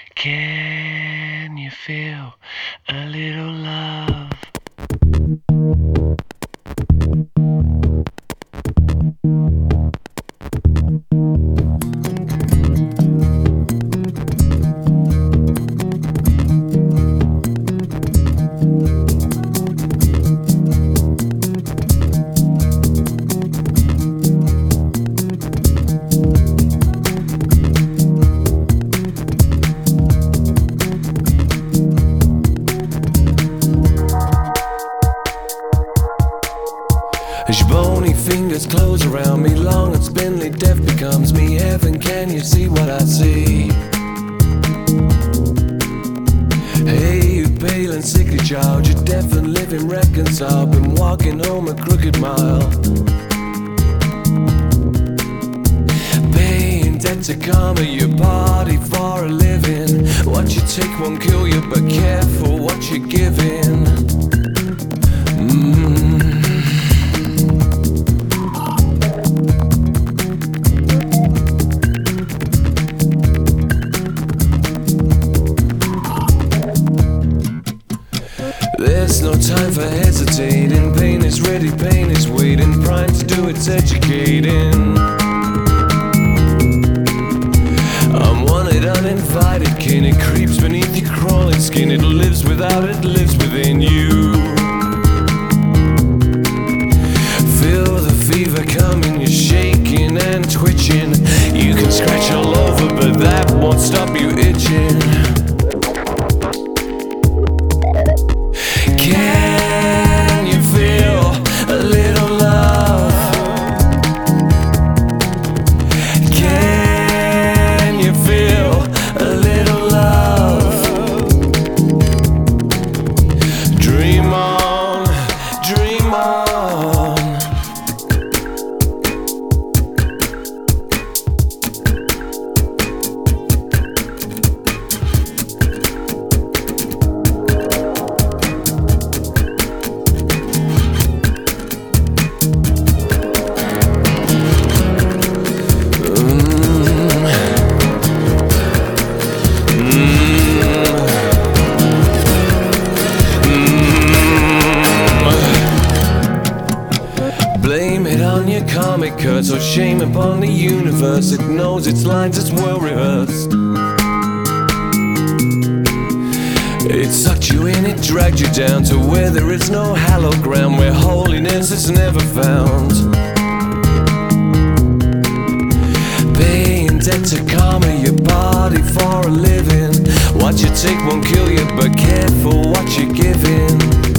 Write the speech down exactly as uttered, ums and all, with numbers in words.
Can you feel a little love? As your bony fingers close around me, long and spindly death becomes me. Heaven, can you see what I see? Hey, you pale and sickly child, you're deaf and living reconciled. Been walking home a crooked mile, paying debt to karma, your body for a living. What you take won't kill you, but careful what you're giving. Mm. There's no time for hesitating. Pain is ready, pain is waiting. Prime to do its educating. I'm wanted, uninvited kin. It creeps beneath your crawling skin. It lives without, it lives within you. Feel the fever coming, you're shaking and twitching. You can scratch all over, but that won't stop you itching. Can you feel a little love? Can you feel a little love? Dream on, dream on. Blame it on your karmic curse, or shame upon the universe. It knows its lines, it's well rehearsed. It sucked you in, it dragged you down to where there is no hallowed ground, where holiness is never found. Paying debt to karma, your body for a living. What you take won't kill you, but careful what you're giving.